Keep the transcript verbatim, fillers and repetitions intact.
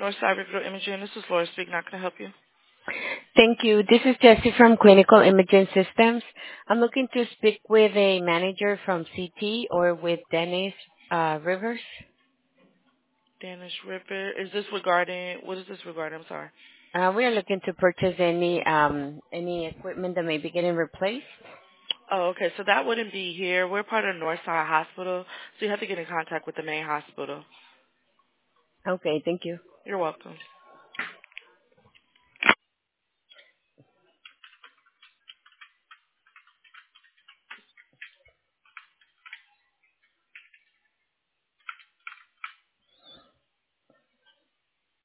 Northside Recruit Imaging. This is Laura speaking. How can I help you? Thank you. This is Jessie from Clinical Imaging Systems. I'm looking to speak with a manager from C T or with Dennis uh, Rivers. Danish Ripper. Is this regarding, what is this regarding? I'm sorry. Uh, we are looking to purchase any um, any equipment that may be getting replaced. Oh, okay. So that wouldn't be here. We're part of Northside Hospital, so you have to get in contact with the main hospital. Okay, thank you. You're welcome.